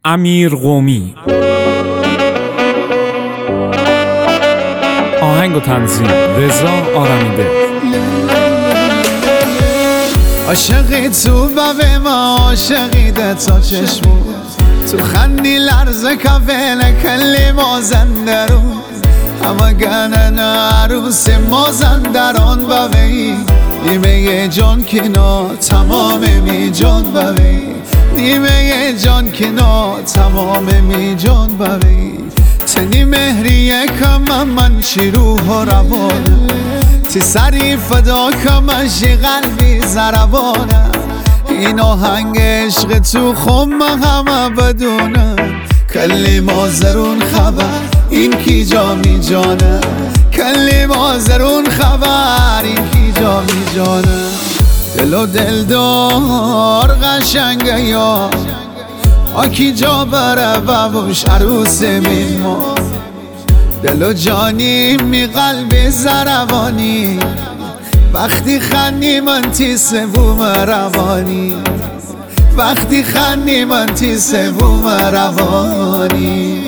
امیر قومی. آهنگ و تنظیم رضا آرمیده. عاشقی تو به ما عاشقیده تا چشمو تو خندی لرزه کافل کلی مازن رو همه گنن عروس مازن دران بوی نیمه جان کنا تمام می جان بوی نیمه جان کنا تمام می جان بوی تنی مهریه کم من شیروح و روانه تی سری فدا کمشی قلبی زربانه این آهنگ عشق تو خم همه بدونه کلی مازرون خبر این کی جا می جانه کلی مازرون خبر این کی جا می جانه دل و دلدار قشنگه یا آکی جا بره ببوش عروس میما دل و جانی می قلب زربانی وقتی خندی من تی سوم روانی وقتی خندی من تی سوم روانی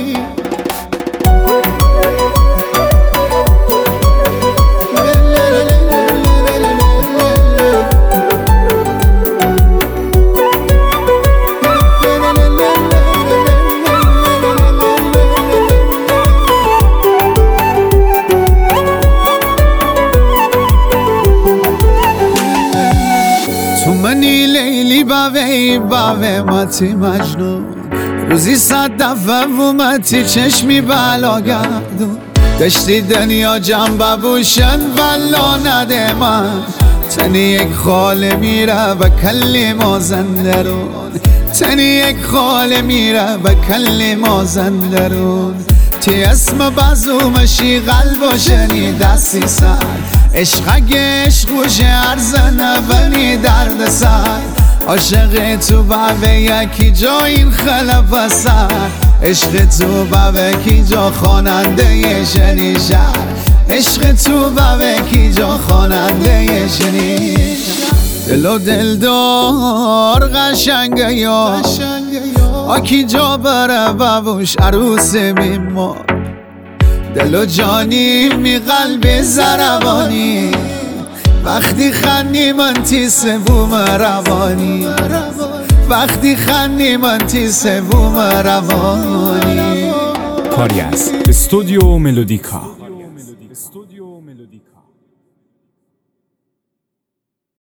منی لیلی باوی ماتی مجنون روزی 100 دفعه ومتی چشمی بلا گردون دشتی دنیا جنب بوشن ولا نده من تنی یک خاله میره و کلی مازن درون تنی یک خاله میره و کلی مازن درون تی اسم بازومشی قلب و شنی دستی سر عشق عشق گوشه ارزنه ونی درد سر عاشق تو به یکی جا این خلف سر عشق تو به کی جا خواننده شنی شهر عشق تو به کی جا خواننده شنی دل و دلدار قشنگه یا آکی جا بره ببوش عروس میما دل و جانی می قلب زربانی وقتی خندی من تی سوم روانی وقتی خندی من تی سوم روانی کاری از استودیو ملودیکا.